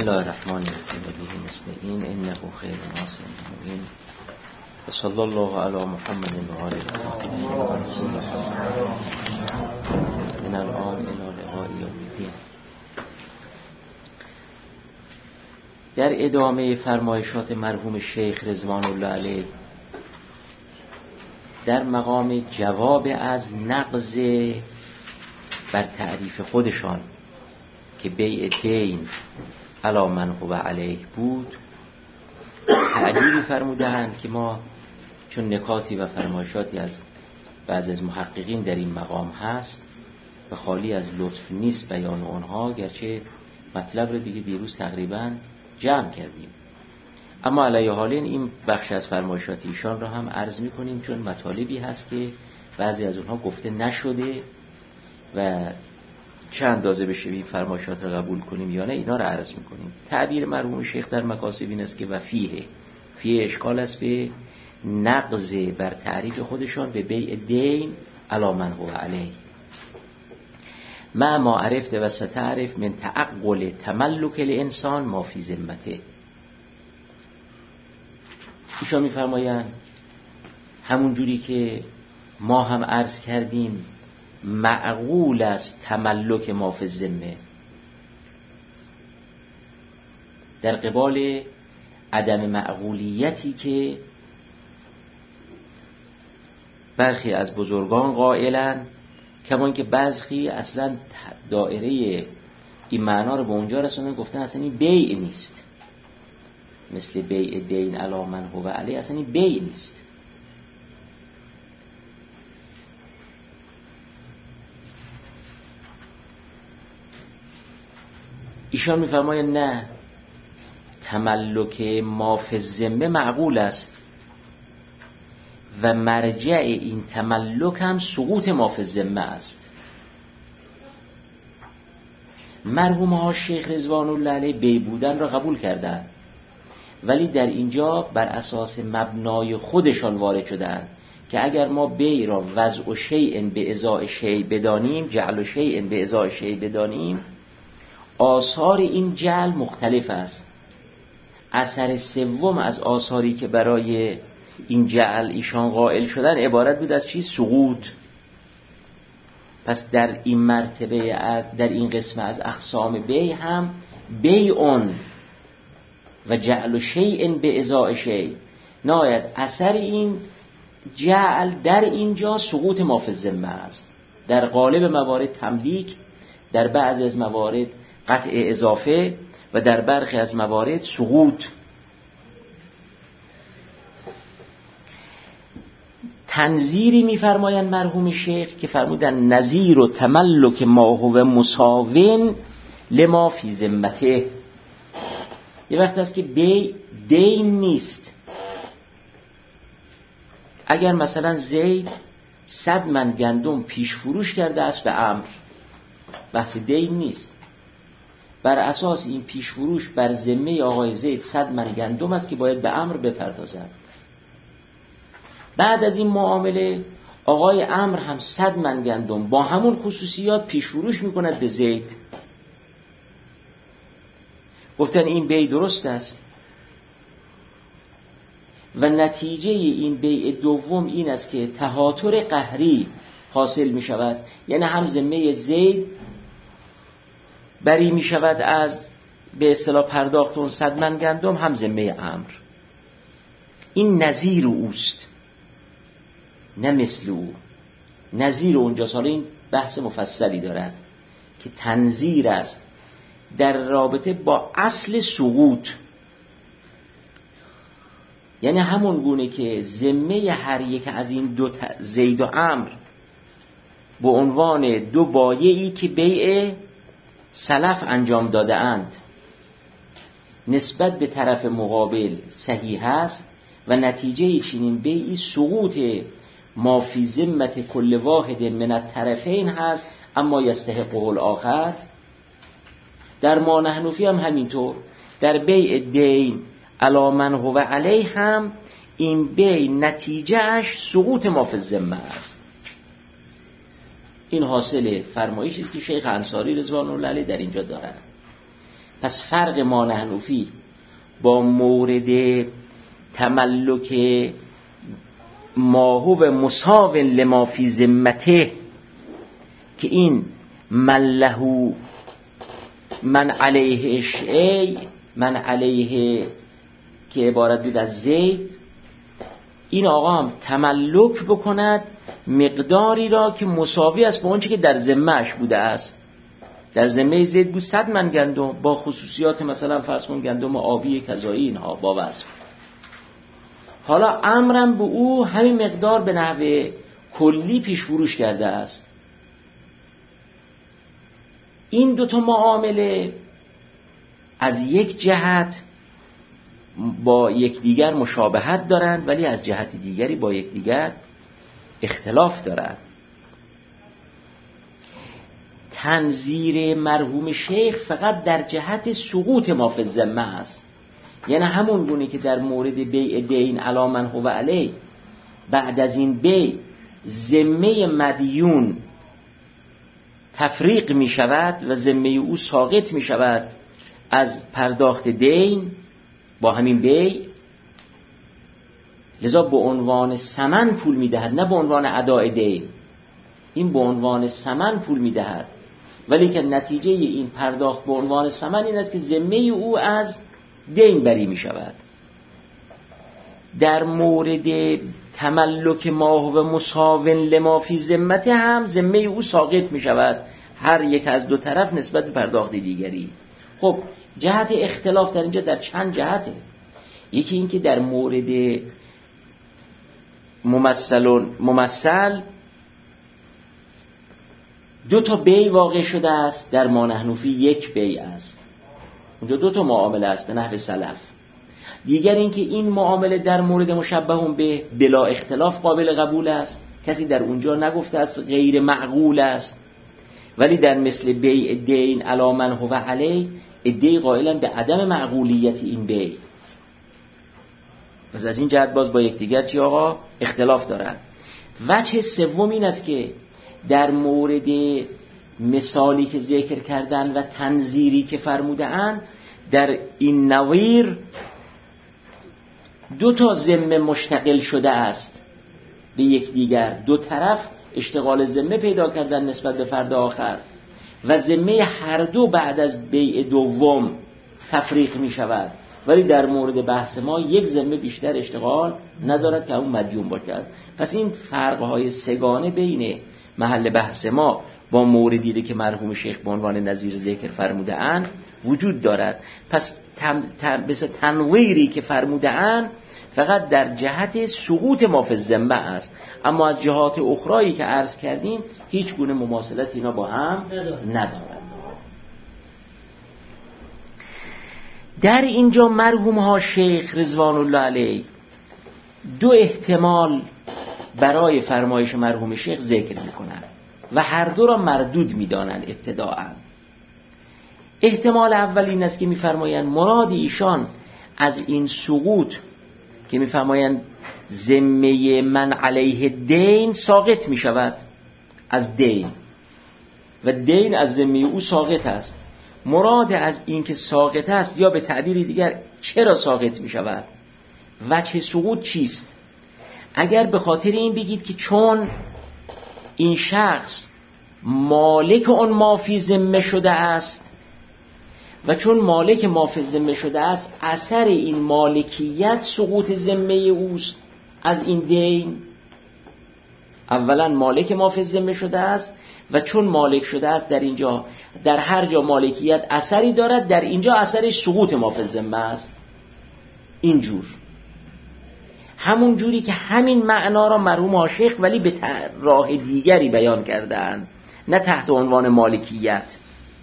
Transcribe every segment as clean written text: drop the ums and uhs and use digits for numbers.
الله الرحمن الرحیم و به نستعین انه خیر ناصر مبین و صلی الله علی محمد و آله من الان الی لقاء یوم الدین. در ادامه فرمایشات مرحوم شیخ رضوان الله علیه در مقام جواب از نقض بر تعریف خودشان که بیع دین علی من هو علیه بود، تعبیری فرمودند که ما چون نکاتی و فرمایشاتی از بعضی از محققین در این مقام هست و خالی از لطف نیست بیان آنها، گرچه مطلب رو دیگه دیروز تقریبا جمع کردیم، اما علیه حالین این بخش از فرمایشات ایشان را هم عرض می‌کنیم چون مطالبی هست که بعضی از اونها گفته نشده و چه اندازه بشه این فرمایشات را قبول کنیم یا نه اینا را عرض می‌کنیم. تعبیر مرحوم شیخ در مکاسب این است که و فیه اشکال است به نقض بر تعریف خودشان به بیع دین علی من هو علیه ما عرفت و ستعرف من تعقل تملک الانسان ما فی ذمته. ایشان می‌فرمایند همون جوری که ما هم عرض کردیم معقول است تملک ما فی الذمه در قبال عدم معقولیتی که برخی از بزرگان قائلن، کمان که بعضی اصلا دایره این معنا رو به اونجا رسوندن گفتن اصلا این بیع نیست، مثل بیع دین علی من هو علیه اصلا این بیع نیست. ایشان میفرمایند نه، تملک ما فی الذمه معقول است و مرجع این تملک هم سقوط ما فی الذمه است. مرحوم ها شیخ رضوان الله علیه بی بودن را قبول کردند، ولی در اینجا بر اساس مبنای خودشان وارد شدند که اگر ما بی را وضع شیء به ازای شیء بدانیم، جعل شیء به ازای شیء بدانیم، آثار این جعل مختلف است. اثر سوم از آثاری که برای این جعل ایشان قائل شدن عبارت بود از چی؟ سقوط. پس در این مرتبه در این قسم از اقسام بیع هم بیعون و جعل شیء به ازای شیء ناید اثر این جعل در اینجا سقوط ما فی الذمه است. در غالب موارد تملیک، در بعض از موارد قطع اضافه و در برخی از موارد سقوط. تنظیری می‌فرمایند مرحوم شیخ که فرمودن نظیر و تملک ما هو مساوین لما فی ذمته. یه وقت است که بیع دین نیست. اگر مثلا زید 100 من گندم پیش فروش کرده است به عمرو، بحث دین نیست، بر اساس این پیش فروش بر ذمه آقای زید 100 من گندم است که باید به عمرو بپردازد. بعد از این معامله آقای عمرو هم 100 من گندم با همون خصوصیات پیش فروش میکند به زید. گفتن این بیع درست است و نتیجه این بیع دوم این است که تهاتر قهری حاصل می شود، یعنی هم ذمه زید بری می شود از به اصطلاح پرداخت اون 100 من گندم، هم ذمه عمرو. این نظیر اوست نه مثل او. نظیر اونجاست. حالا این بحث مفصلی دارد که تنظیر است در رابطه با اصل سقوط، یعنی همون گونه که ذمه هر یک از این دو زید و عمرو به عنوان دو بایعی که بیع سلف انجام داده اند نسبت به طرف مقابل صحیح است و نتیجه چنین بیعی سقوط ما فی ذمت کل واحد من الطرفین هست اما یستحقه الاخر. در ما نحنفی هم همینطور، در بیع دین علی من هو علیه هم این بیع نتیجهش سقوط ما فی الذمه است. این حاصل فرمایشی است که شیخ انصاری رضوان الله علیه در اینجا دارند. پس فرق ما نحنفی با مورد تملک ما هو مساو لما فی ذمته که این من له من علیه شیء، من علیه که عبارت بود از زید، این آقا هم تملک بکند مقداری را که مساوی است با اون چی که در ذمه‌اش بوده است. در ذمه زید بود 100 من گندم با خصوصیات مثلا فرض کن گندم آبی کذایی اینها با وصف. حالا امرم به او همین مقدار به نحو کلی پیش فروش کرده است. این دوتا معامله از یک جهت با یکدیگر مشابهت دارند ولی از جهت دیگری با یکدیگر اختلاف دارند. تنظیر مرحوم شیخ فقط در جهت سقوط ما فی الذمه است، یعنی همون گونه که در مورد بیع دین علی من هو علیه بعد از این بیع ذمه مدیون تفریق می شود و ذمه او ساقط می شود از پرداخت دین با همین بیع، لذا به عنوان ثمن پول می دهد نه به عنوان اداء دین. این به عنوان ثمن پول می دهد ولی که نتیجه این پرداخت به عنوان ثمن این است که ذمه او از دین بری می شود. در مورد تملک ما هو مساو لما فی ذمته هم ذمه او ساقط می شود هر یک از دو طرف نسبت به پرداخت دیگری. خب جهت اختلاف در اینجا در چند جهته. یکی این که در مورد ممثل دو تا بیع واقع شده است، در ما نحنفی یک بیع است. اونجا دو تا معامله است به نحو سلف. دیگر این که این معامله در مورد مشبه به بلا اختلاف قابل قبول است، کسی در اونجا نگفته است غیر معقول است، ولی در مثل بیع دین علی من هو علیه ادعی قائلا به عدم معقولیت این بیع. پس از این جهت باز با یکدیگر چی آقا اختلاف دارند. وجه سوم این است که در مورد مثالی که ذکر کردن و تنظیری که فرمودند در این نویر دو تا ذمه مشتغل شده است به یکدیگر، دو طرف اشتغال ذمه پیدا کردن نسبت به فرد آخر و ذمه هر دو بعد از بیع دوم تفریق می شود، ولی در مورد بحث ما یک ذمه بیشتر اشتغال ندارد که اون مدیون باشد. پس این فرقهای سگانه بین محل بحث ما با موردی که مرحوم شیخ به عنوان نظیر ذکر فرموده اند وجود دارد. پس بس تنویری که فرموده اند فقط در جهت سقوط ما فی الذمه است، اما از جهات اخرایی که عرض کردیم هیچ گونه مماثلت اینا با هم ندارد. در اینجا مرحوم ها شیخ رضوان الله علیه دو احتمال برای فرمایش مرحوم شیخ ذکر میکنند و هر دو را مردود میدانند ابتداءً. احتمال اول این است که میفرمایند مراد ایشان از این سقوط که میفرمایند ذمه من علیه دین ساقط میشود از دین و دین از ذمه او ساقط است، مراد از این که ساقط است یا به تعبیر دیگر چرا ساقط میشود، وجه سقوط چیست؟ اگر به خاطر این بگید که چون این شخص مالک اون ما فی ذمه شده است و چون مالک ما فی ذمه شده است اثر این مالکیت سقوط ذمه اوست از این دین. اولا مالک ما فی ذمه شده است و چون مالک شده است در اینجا در هر جا مالکیت اثری دارد در اینجا اثرش سقوط ما فی ذمه است. اینجور همون جوری که همین معنا را مرحوم شیخ ولی به راه دیگری بیان کردند، نه تحت عنوان مالکیت،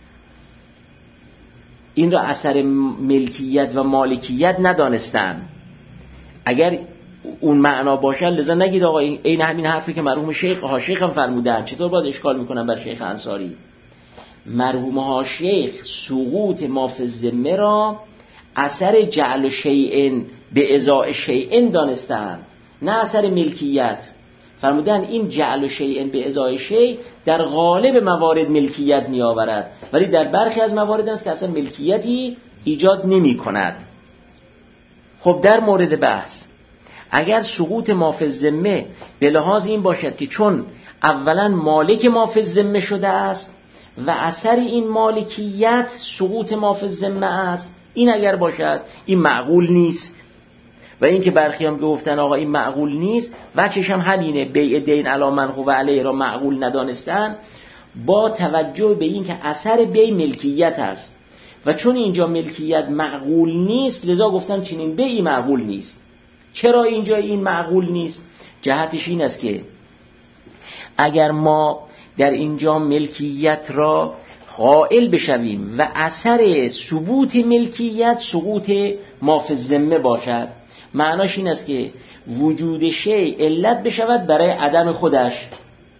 این را اثر ملکیت و مالکیت ندانستند. اگر اون معنا باشه لذا نگید آقا این همین حرفی که مرحوم شیخ هم فرمودند چطور باز اشکال میکنن بر شیخ انصاری. مرحوم شیخ سقوط ما فی الذمه را اثر جعل شیئن به ازاء شیئن دانستند، نه اثر ملکیت. فرمودن این جعل شیء به ازای شیء در غالب موارد ملکیت میآورد، ولی در برخی از موارد است که اصلا ملکیتی ایجاد نمی کند. خب در مورد بحث اگر سقوط ما فی الذمه به لحاظ این باشد که چون اولا مالک ما فی الذمه شده است و اثر این مالکیت سقوط ما فی الذمه است، این اگر باشد این معقول نیست. و این که برخی هم گفتن آقا این معقول نیست، وجهش هم همینه، بیع دین علی من هو علیه را معقول ندانستن با توجه به این که اثر بیع ملکیت است و چون اینجا ملکیت معقول نیست لذا گفتن چنین بیعی معقول نیست. چرا اینجا این معقول نیست؟ جهتش این است که اگر ما در اینجا ملکیت را قائل بشویم و اثر ثبوت ملکیت سقوط ما فی الذمه باشد، معناش این است که وجود شیء علت بشود برای عدم خودش.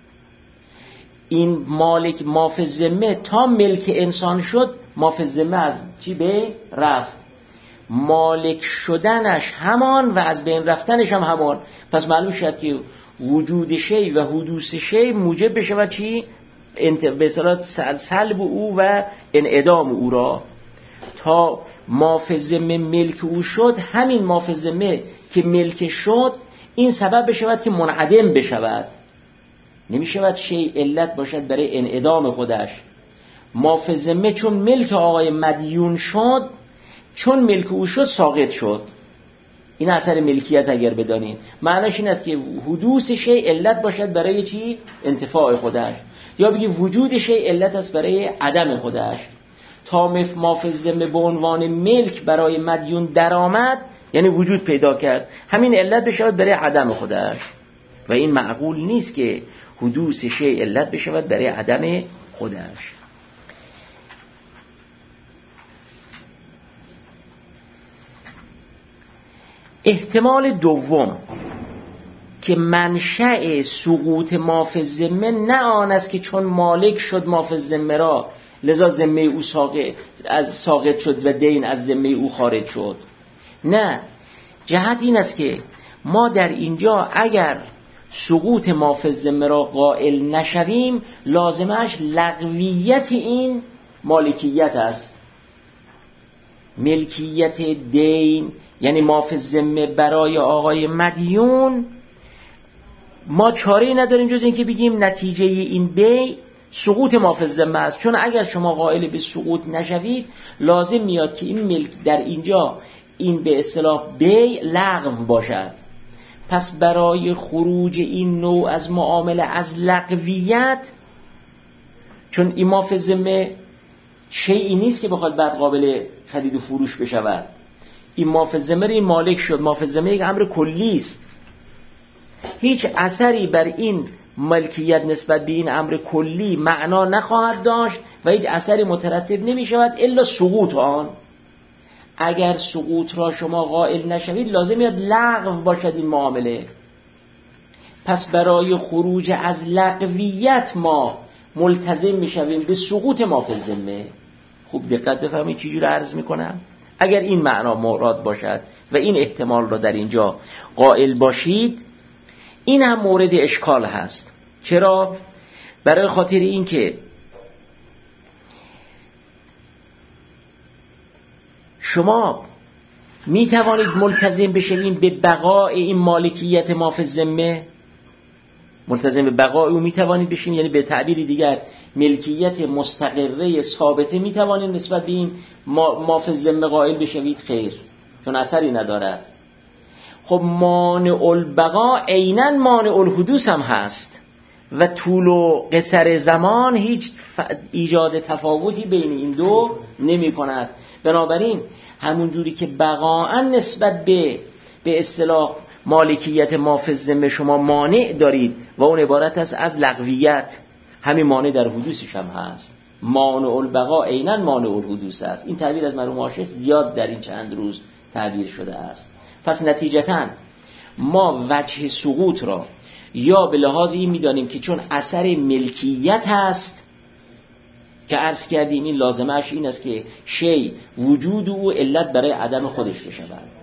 این مالک ما فی الذمه تا ملک انسان شد، ما فی الذمه از چی به رفت، مالک شدنش همان و از بین رفتنش هم همان. پس معلوم شد که وجود شیء و حدوث شیء موجب بشود چی؟ به اصطلاح سلب او و انعدام او را. تا ما فی الذمه ملک او شد، همین ما فی الذمه که ملک شد این سبب بشود که منعدم بشود، نمی شود شیء علت باشد برای انعدام خودش. ما فی الذمه چون ملک آقای مدیون شد، چون ملک او شد ساقط شد. این اثر ملکیت اگر بدانین معناش این است که حدوث شیء علت باشد برای چی؟ انتفاع خودش، یا بگی وجود شیء علت است برای عدم خودش. تا ما فی الذمه به عنوان ملک برای مدیون درآمد یعنی وجود پیدا کرد، همین علت بشود برای عدم خودش. و این معقول نیست که حدوث شیء علت بشود برای عدم خودش. احتمال دوم که منشأ سقوط ما فی الذمه نه آن است که چون مالک شد ما فی الذمه را لذا ذمه او ساقط شد و دین از ذمه او خارج شد. نه، جهت این است که ما در اینجا اگر سقوط ما فی الذمه را قائل نشویم لازمش لغویت این مالکیت است. ملکیت دین یعنی ما فی الذمه برای آقای مدیون ما چاره‌ای نداریم جز اینکه بگیم نتیجه این بیع سقوط ما فی الذمه است. چون اگر شما قائل به سقوط نشوید لازم میاد که این ملک در اینجا این به اصطلاح بیع لغو باشد. پس برای خروج این نوع از معامله از لغویت، چون این ما فی الذمه شیئی نیست که بخواد بعد قابل خرید و فروش بشود، این ما فی الذمه این مالک شد، ما فی الذمه یک امر کلی است، هیچ اثری بر این ملکیت نسبت به این امر کلی معنا نخواهد داشت و هیچ اثری مترتب نمی شود الا سقوط آن. اگر سقوط را شما قائل نشوید لازم یاد لغو باشد این معامله. پس برای خروج از لغویت ما ملتزم می شویم به سقوط ما فی الذمه. خوب دقت بفرمایید چی جور عرض می کنم. اگر این معنا مراد باشد و این احتمال را در اینجا قائل باشید، این هم مورد اشکال هست. چرا؟ برای خاطر این که شما می توانید ملتزم بشوید به بقای این مالکیت ما فی الذمه، ملتزم به بقای او می توانید بشین، یعنی به تعبیر دیگر ملکیت مستقره ثابته می توانید نسبت به این ما فی الذمه قائل بشوید؟ خیر، چون اثری ندارد. خب مانع البقا عیناً مانع الحدوث هم هست و طول و قصر زمان هیچ ایجاد تفاوتی بین این دو نمی کند. بنابراین همون جوری که بقاءً نسبت به اصطلاح مالکیت ما فی الذمه شما مانع دارید و اون عبارت است از لغویت، همین مانع در حدوثش هم هست. مانع البقا عیناً مانع الحدوث است. این تعبیر از مرحوم عاشق زیاد در این چند روز تعبیر شده است. پس نتیجتاً ما وجه سقوط را یا به لحاظ این می‌دانیم که چون اثر ملکیت است که عرض کردیم این لازمش این است که شیء وجود او علت برای عدم خودش بشود،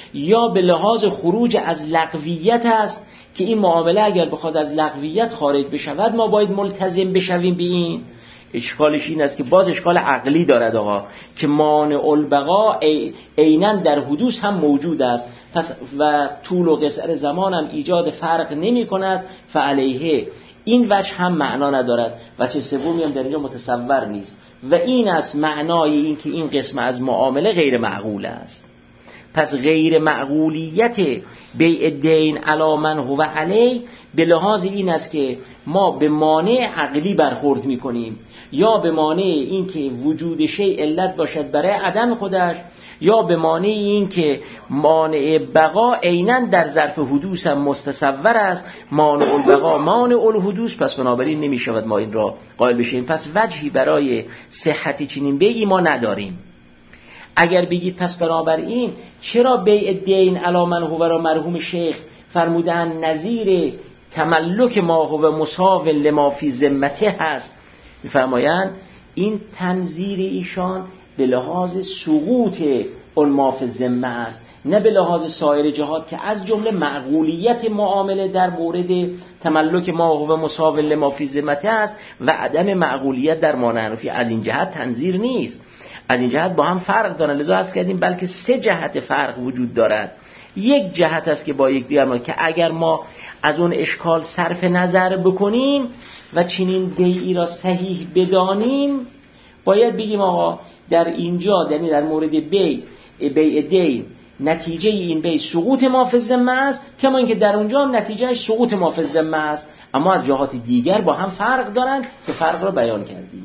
یا به لحاظ خروج از لغویت است که این معامله اگر بخواد از لغویت خارج بشود ما باید ملتزم بشویم به این. اشکالش این است که باز اشکال عقلی دارد آقا که مانع البقا عیناً در حدوث هم موجود است، پس و طول و قصر زمان هم ایجاد فرق نمی کند، فعلیه این وجه هم معنا ندارد، وجه سومی هم در اینجا متصور نیست و این است معنای این که این قسم از معامله غیر معقول است. پس غیر معقولیت بیع دین علی من هو علی به لحاظ این است که ما به مانع عقلی برخورد میکنیم، یا به مانع این که وجود شیء علت باشد برای عدم خودش، یا به مانع این که مانع بقا عیناً در ظرف حدوث هم مستصور است، مانع البقا مانع الحدوث، پس بنابراین نمی شود ما این را قائل بشیم. پس وجهی برای صحتی چنین بیعی ما نداریم. اگر بگید پس بنابراین چرا بیع دین علی من هو را مرحوم شیخ فرمودن نظیر تملک ما هو مساو لما فی ذمته هست، میفرمایند این تنظیر ایشان به لحاظ سقوط اون ما فی ذمه است، نه به لحاظ سایر جهات که از جمله معقولیت معامله در مورد تملک ما هو مساو لما فی ذمته است و عدم معقولیت در مانعنفی. از این جهت تنظیر نیست، از این جهت با هم فرق دارن. لذا عرض کردیم بلکه 3 جهت فرق وجود دارد. یک جهت است که با یک دیگر ما که اگر ما از اون اشکال صرف نظر بکنیم و چنین بیعی را صحیح بدانیم، باید بگیم آقا در اینجا یعنی در مورد بیع دین نتیجه این بیع سقوط ما فی الذمه است، کما اینکه در اونجا هم نتیجه سقوط ما فی الذمه است، اما از جهات دیگر با هم فرق دارند که فرق را بیان کردیم.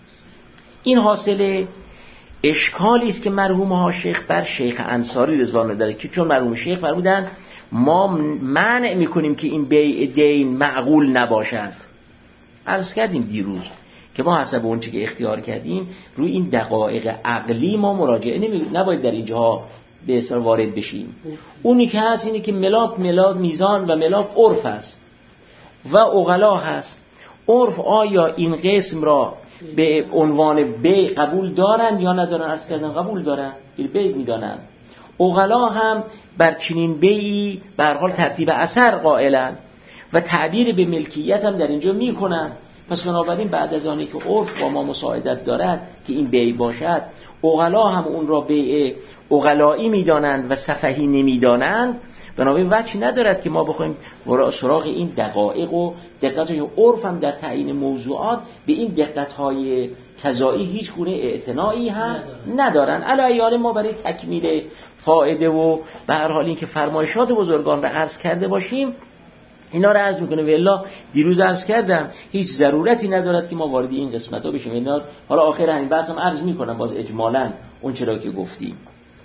این حاصل اشکالی است که مرحوم ها شیخ بر شیخ انصاری رضوان الله داره، که چون مرحوم شیخ فرمودن ما منع میکنیم که این بیع دین معقول نباشد. عرض کردیم دیروز که ما حسب اون چی که اختیار کردیم روی این دقایق عقلی ما مراجعه نباید در اینجا به اصطلاح وارد بشیم. اونی که هست اینه که ملاک میزان و ملاک عرف است و عقلا هست. عرف آیا این قسم را به عنوان بیع قبول دارن یا ندارن؟ عرض کردن قبول دارن، این بیع میدانن. عقلا هم بر چنین بیعی به هر حال ترتیب اثر قائلن و تعبیر به ملکیت هم در اینجا میکنن. پس بنابراین بعد از آنی که عرف با ما مساعدت دارد که این بیع باشد، عقلا هم اون را بیع عقلایی میدانند و سفهی نمیدانند. بنابراین وجهی ندارد که ما بخوایم سراغ این دقایق و دقت‌های عرف هم در تعیین موضوعات به این دقت‌های قضایی هیچ گونه اعتنایی هم ندارن. علی حال ما برای تکمیل فائده و به هر حال این که فرمایشات بزرگان را عرض کرده باشیم اینا را عرض میکنه. والله دیروز عرض کردم هیچ ضرورتی ندارد که ما وارد این قسمت‌ها بشیم. اینا حالا آخر همین بحثم عرض میکنم باز اجمالاً اون چرا که گفتیم.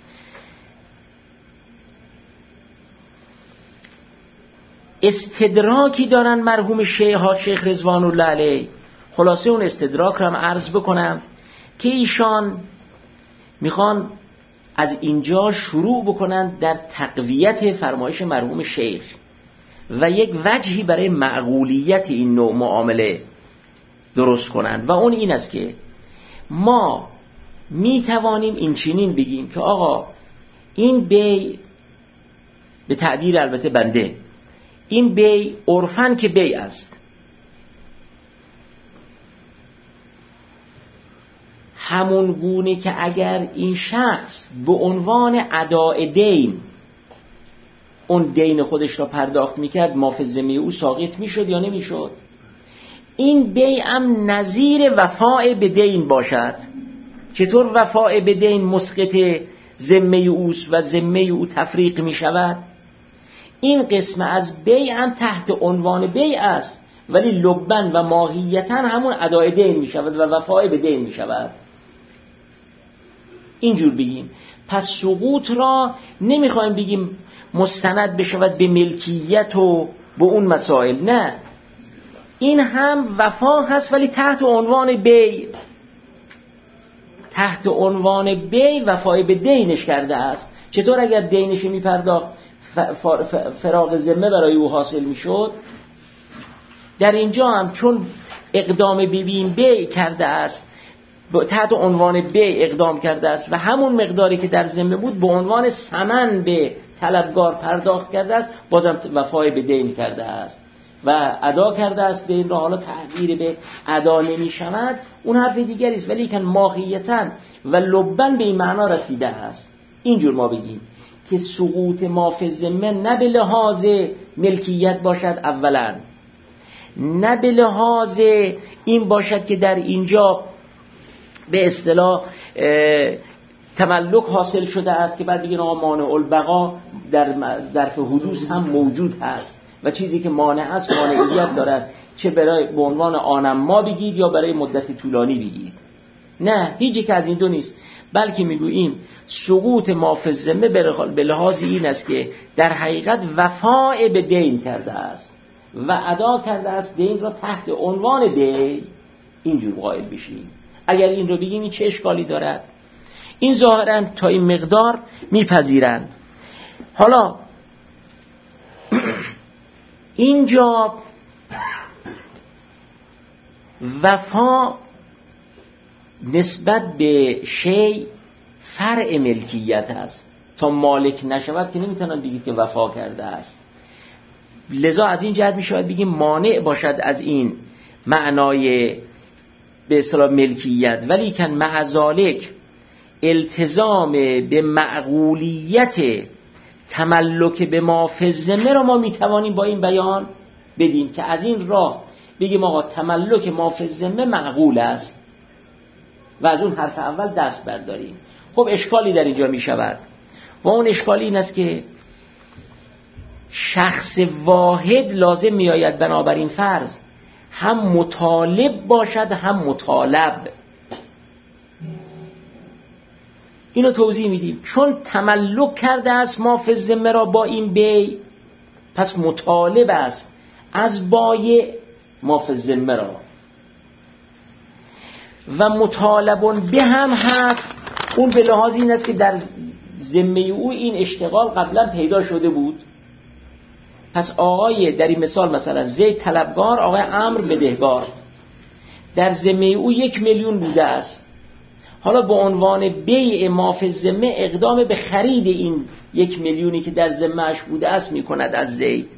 استدراکی دارن مرحوم شیخ رضوان الله علیه. خلاصه اون استدراک رو هم عرض بکنم که ایشان میخوان از اینجا شروع بکنن در تقویت فرمایش مرحوم شیخ و یک وجهی برای معقولیت این نوع معامله درست کنند و اون این است که ما میتوانیم این چنین بگیم که آقا این بیع به تعبیر البته بنده این بیع عرفاً که بیع است، همون گونه که اگر این شخص به عنوان اداء دین اون دین خودش را پرداخت میکرد ما فی ذمه او ساقط میشد یا نمیشد. این بیع هم نظیر وفاء به دین باشد. چطور وفاء به دین مسقط ذمه اوست و ذمه او تفریق میشود؟ این قسم از بیع هم تحت عنوان بیع است ولی لبن و ماهیتاً همون اداء دین می شود و وفای به دین می شود. اینجور بگیم. پس سقوط را نمیخوایم بگیم مستند بشود به ملکیت و به اون مسائل، نه، این هم وفا هست ولی تحت عنوان بیع، تحت عنوان بیع وفای به دینش کرده است. چطور اگر دینش می پرداخت فراغ ذمه برای او حاصل می شد؟ در اینجا هم چون اقدام ببین بیع کرده است، تحت عنوان بیع اقدام کرده است و همون مقداری که در ذمه بود به عنوان ثمن به طلبگار پرداخت کرده است بازم وفای به دین کرده است و ادا کرده است دین را، حالا تحویل به ادا نمی شود اون حرف دیگری است، ولی که ماهیتاً و لباً به این معنا رسیده است. اینجور ما بگیم که سقوط ما فی الذمه نه به لحاظ ملکیت باشد اولا، نه به لحاظ این باشد که در اینجا به اصطلاح تملک حاصل شده است که بعد بگین آقا مانع البقا در ظرف حدوث هم موجود هست و چیزی که مانع است مانعیت دارد، چه برای به عنوان آنم ما بگید یا برای مدت طولانی بگید. نه، هیچی که از این دو نیست، بلکه میگوییم سقوط ما فی الذمه به لحاظ این است که در حقیقت وفاء به دین کرده است و ادا کرده است دین را تحت عنوان دین، اینجور قائل بشیم. اگر این رو بگیم این چه اشکالی دارد؟ این ظاهراً تا این مقدار میپذیرند. حالا اینجا وفا نسبت به شیء فرع ملکیت است، تا مالک نشود که نمیتونن بگید که وفا کرده است. لذا از این جهت میشود بگیم مانع باشد از این معنای به اصطلاح ملکیت، ولی کن مع ذالک التزام به معقولیت تملک به ما فی الذمه را ما میتوانیم با این بیان بدیم که از این راه بگیم آقا تملک ما فی الذمه معقول است و از اون حرف اول دست برداریم. خب اشکالی در اینجا می شود و اون اشکالی این است که شخص واحد لازم می آید بنابراین فرض هم مطالب باشد هم مطالب. اینو توضیح میدیم. چون تملک کرده است ما فی الذمه را با این بی، پس مطالب است از بایع ما فی الذمه را و مطالبون به هم هست. اون به لحاظ این است که در ذمه او این اشتغال قبلا پیدا شده بود، پس آقای در این مثلا زید طلبگار، آقای عمرو بدهکار، در ذمه او 1,000,000 بوده است. حالا به عنوان بیع ما فی الذمه اقدام به خرید این 1,000,000 که در ذمه‌اش بوده است میکند از زید.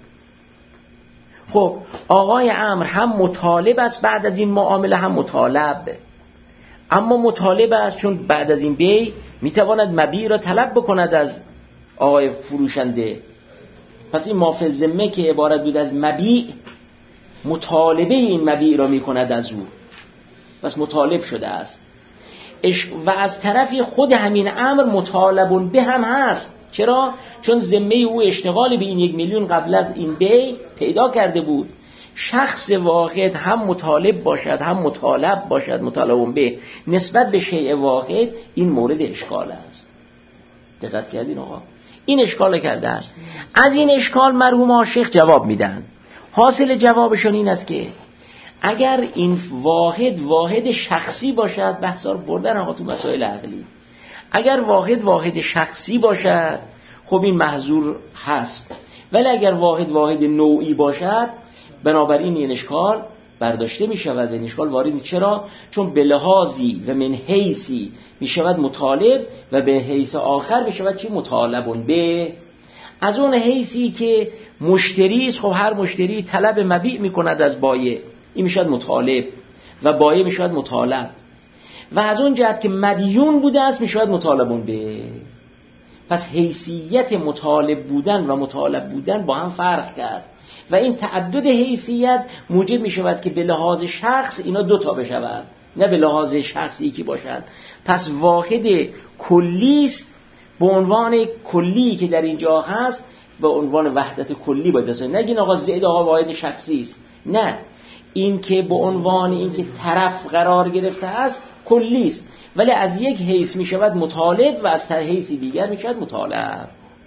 خب آقای عمرو هم مطالب است بعد از این معامله هم مطالب، اما مطالب است چون بعد از این بیع میتواند مبیع را طلب بکند از آقای فروشنده. پس این ما فی الذمه که عبارت بود از مبیع، مطالبه این مبیع را میکند از او، پس مطالب شده است. و از طرفی خود همین امر مطالبون به هم هست. چرا؟ چون ذمه او اشتغال به این 1,000,000 قبل از این بیع پیدا کرده بود. شخص واحد هم مطالب باشد هم مطالب باشد، مطالبون به نسبت به شیء واحد، این مورد اشکال است. دقت کردین آقا؟ این اشکال کردن. از این اشکال مرحوم عاشق جواب میدن. حاصل جوابشون این است که اگر این واحد شخصی باشد، بحثا رو بردن آقا تو مسائل عقلی، اگر واحد شخصی باشد خب این محظور هست، ولی اگر واحد نوعی باشد بنابراین این اشکال برداشته می شود. این اشکال وارد می. چرا؟ چون به لحاظی و من حیثی می شود مطالب و به حیث آخر می شود چی؟ مطالبون به. از اون حیثی که مشتری است، خب هر مشتری طلب مبیع می کند از بایع، این می شود مطالب و بایع می شود مطالب. و از اون جهت که مدیون بوده است می شود مطالبون به. پس حیثیت مطالب بودن و مطالب بودن با هم فرق کرد و این تعدد حیثیت موجب می شود که به لحاظ شخص اینا دوتا بشود، نه به لحاظ شخص یکی باشد. پس واحد کلی است، به عنوان کلی که در اینجا هست به عنوان وحدت کلی باید است. نگین آقا زید آقا واحد شخصی است، نه، این که به عنوان این که طرف قرار گرفته است کلی است، ولی از یک حیث می شود مطالب و از حیث دیگر می شود مطالب.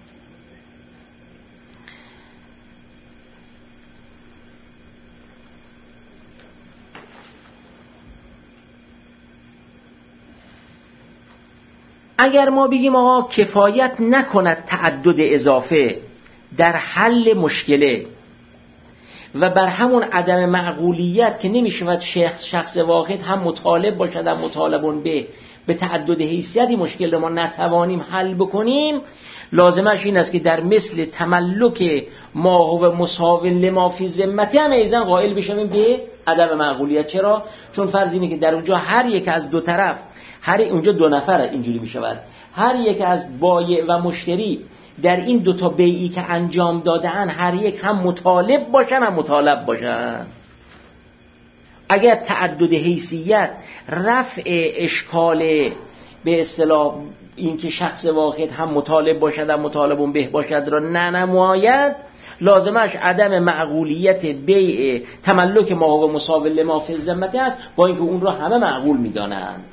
اگر ما بگیم آقا کفایت نکند تعدد اضافه در حل مشکله و بر همون عدم معقولیت که نمی شود شخص واحد هم مطالب باشد هم مطالبون به تعدد حیثیتی مشکل رو ما نتوانیم حل بکنیم، لازمش این است که در مثل تملک ما هو مساو لما فی ذمتی هم ایزن قائل بشویم به عدم معقولیت. چرا؟ چون فرض اینه که در اونجا هر یک از دو طرف، اونجا دو نفره اینجوری میشود، هر یک از بایع و مشتری در این دوتا بیعی که انجام دادن هر یک هم مطالب باشن هم مطالب باشن. اگر تعدد حیثیت رفع اشکال به اصطلاح این که شخص واحد هم مطالب باشد هم مطالبون به باشد را ننماید، لازمش عدم معقولیت بیع تملک ما هو مساو لما فی الذمه است، با اینکه اون را همه معقول می‌دانند.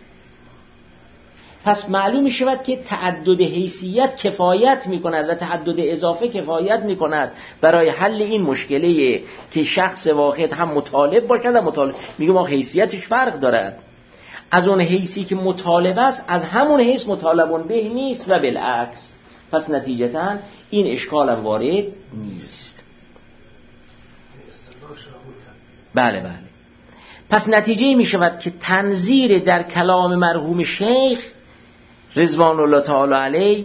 پس معلوم می‌شود که تعدد حیثیت کفایت می‌کند و تعدد اضافه کفایت می‌کند برای حل این مشکله که شخص واحد هم مطالب باشد هم مطالب. میگم آخه حیثیتش فرق دارد، از اون حیثی که مطالب است از همون حیث مطالبون به نیست و بالعکس. پس نتیجتاً این اشکال هم وارد نیست. بله بله. پس نتیجه می شود که تنظیر در کلام مرحوم شیخ رضوان الله تعالی علیه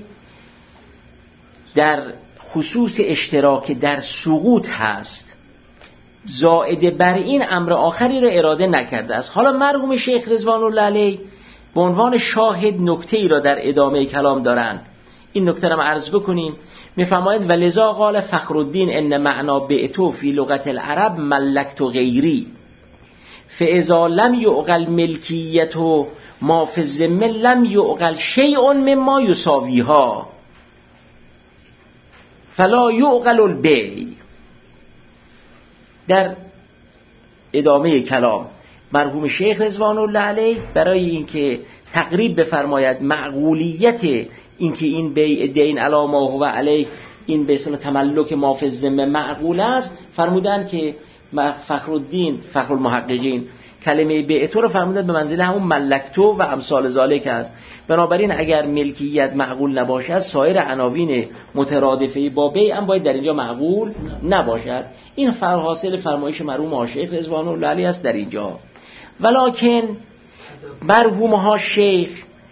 در خصوص اشتراک در سقوط هست، زائد بر این امر آخری را اراده نکرده است. حالا مرحوم شیخ رضوان الله علیه به عنوان شاهد نکته ای را در ادامه کلام دارند. این نکته را عرض بکنیم. میفرمایند ولذا قال فخرالدین ان معنا بعتو فی لغت العرب ملکت غیری فاذا لم یعقل ملکیت ما فی الذمه لم یعقل شیء مما یساویها فلا یعقل البیع. در ادامه کلام مرحوم شیخ رضوان الله علیه برای اینکه تقریب بفرماید معقولیت اینکه این بیع دین علی ما هو علیه این به اصطلاح تملک ما فی الذمه معقول است، فرمودن که فخرالدین فخرالمحققین کلمه بیعتو رو فرمودن به منزله همون ملکتو و امثال ذالک است. بنابراین اگر ملکیت معقول نباشد سایر عناوین مترادفه با بیع هم باید در اینجا معقول نباشد. این حاصل فرمایش مرحوم شیخ رضوان الله علیه است در اینجا. ولکن مرحوم ها شیخ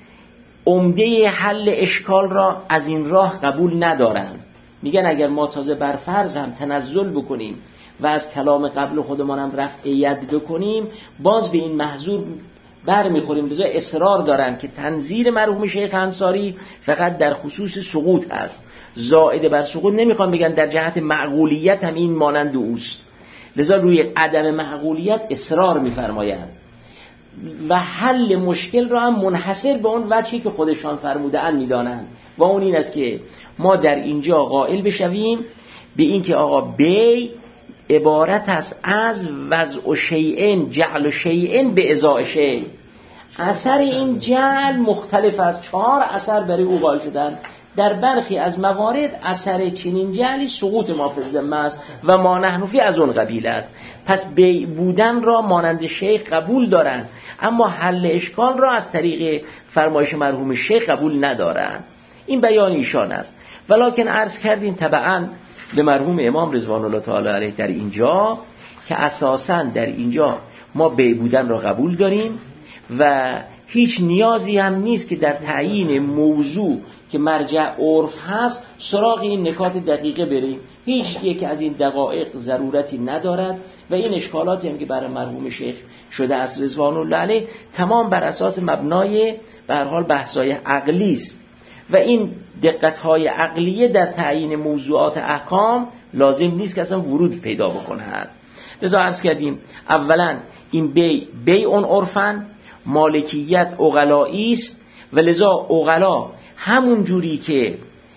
عمده حل اشکال را از این راه قبول ندارند. میگن اگر ما تازه بر فرض هم تنزل بکنیم و از کلام قبل خودمان هم رفع ید بکنیم باز به این محظور بر میخوریم. لذا اصرار دارن که تنظیر مرحوم شیخ انصاری فقط در خصوص سقوط است، زائد بر سقوط نمیخوان بگن در جهت معقولیت هم این مانند اوست. لذا روی عدم معقولیت اصرار میفرمایند و حل مشکل را هم منحصر به اون وجهی که خودشان فرموده‌اند میدانند و اون این است که ما در اینجا قائل بشویم به این که آقا بیع عبارت است از وضع شیئن جعل شیئن به ازاء شیء. اثر این جعل مختلف است، 4 اثر برای او قائل شدن. در برخی از موارد اثر چنین جعلی سقوط ما فی الذمه است و ما نحن فی از اون قبیل است. پس بیع بودن را مانند شیخ قبول دارند، اما حل اشکال را از طریق فرمایش مرحوم شیخ قبول ندارند. این بیان ایشان است. ولکن عرض کردیم طبعا به مرحوم امام رضوان الله تعالی علیه در اینجا که اساساً در اینجا ما بیع بودن را قبول داریم و هیچ نیازی هم نیست که در تعیین موضوع که مرجع عرف هست سراغ این نکات دقیقه بریم. هیچ یک از این دقایق ضرورتی ندارد و این اشکالاتی هم که برای مرحوم شیخ شده است رضوان الله علیه تمام بر اساس مبنای به هر حال بحث‌های عقلی است و این دقت‌های عقلیه در تعیین موضوعات احکام لازم نیست که اصلا ورود پیدا بکنه. لذا عرض کردیم اولا این بیع اون عرفن مالکیت عقلایی است و لذا عقلا همون جوری که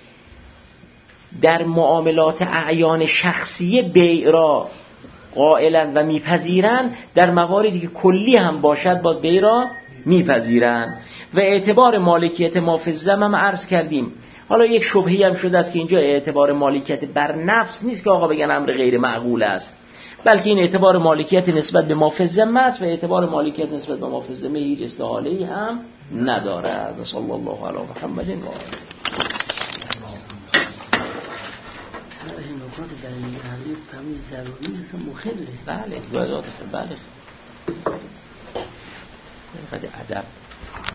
در معاملات اعیان شخصی بیع را قائلن و میپذیرن در مواردی که کلی هم باشد باز بیع را میپذیرن و اعتبار مالکیت ما فی الذمه هم عرض کردیم. حالا یک شبهه‌ای هم شده است که اینجا اعتبار مالکیت بر نفس نیست که آقا بگن امر غیر معقول است، بلکه این اعتبار مالکیت نسبت به ما فی الذمه است و اعتبار مالکیت نسبت به ما فی الذمه هیچ استحاله‌ای هم ندارد. صلی الله علی محمد و آله. این نکات در این حدیث تمیز ضروری است مخله. بله، بله. قد ادب